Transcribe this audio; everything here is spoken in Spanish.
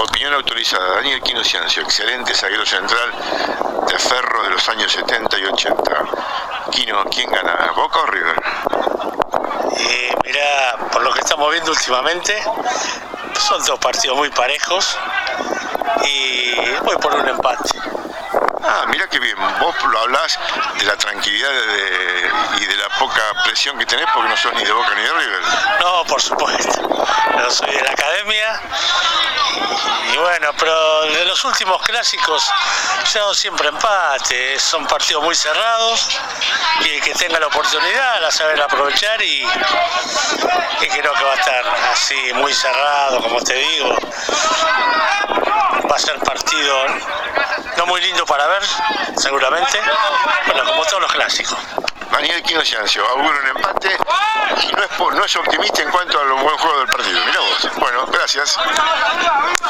Opinión autorizada. Daniel Quino Ciancio, excelente zaguero central de Ferro de los años 70 y 80. Quino, ¿quién gana? ¿Boca o River? Mirá, por lo que estamos viendo últimamente, son dos partidos muy parejos y voy por un empate. Ah, mirá qué bien. Vos lo hablás de la tranquilidad y de la poca presión que tenés porque no sos ni de Boca ni de River. No, por supuesto. Yo soy de la academia y bueno, pero de los últimos clásicos se ha dado siempre empate. Son partidos muy cerrados y el que tenga la oportunidad la sabe aprovechar y creo que va a estar así muy cerrado, como te digo. Va a ser partido no muy lindo para ver, seguramente, bueno, como todos los clásicos. Daniel Quino Ciancio, augura un empate y no es optimista en cuanto al buen juego del partido. Mirá vos. Bueno, gracias.